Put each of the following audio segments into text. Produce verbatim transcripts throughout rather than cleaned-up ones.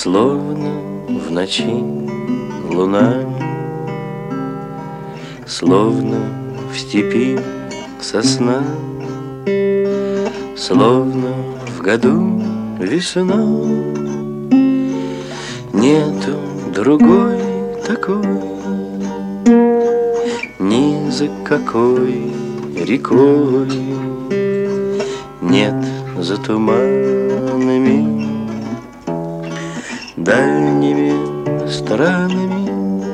Словно в ночи луна, словно в степи сосна, словно в году весна. Нету другой такой, ни за какой рекой. Нет за туманами, дальними странами,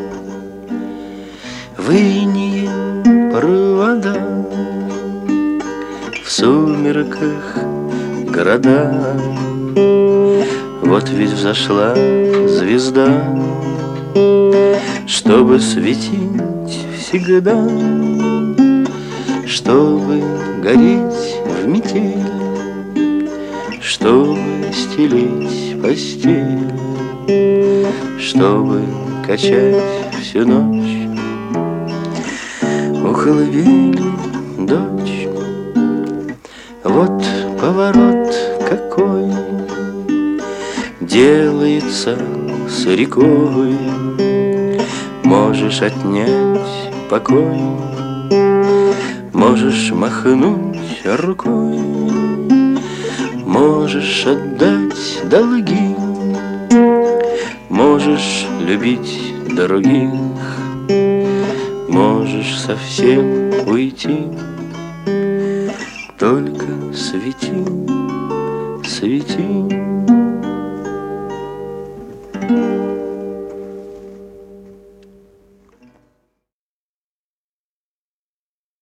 в инее провода, в сумерках города. Вот ведь взошла звезда, чтобы светить всегда, чтобы гореть в метель, чтобы стелить постель, чтобы качать всю ночь у колыбели дочь. Вот поворот какой делается с рекой. Можешь отнять покой, можешь махнуть рукой, можешь отдать долги, можешь любить других, можешь совсем уйти. Только свети, свети.